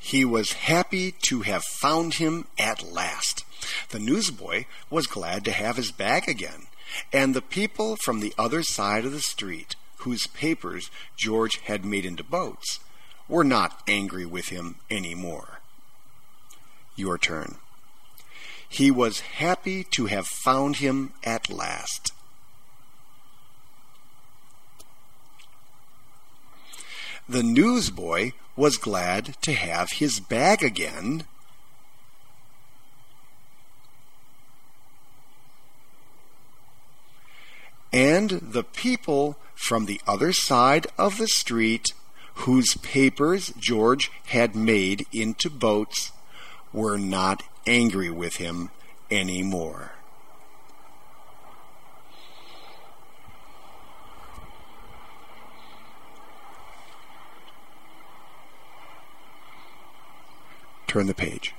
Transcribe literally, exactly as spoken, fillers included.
He was happy to have found him at last. The newsboy was glad to have his bag again, and the people from the other side of the street, whose papers George had made into boats, were not angry with him any more. Your turn. He was happy to have found him at last. The newsboy was glad to have his bag again, and the people from the other side of the street, whose papers George had made into boats, were not angry with him any more. Turn the page.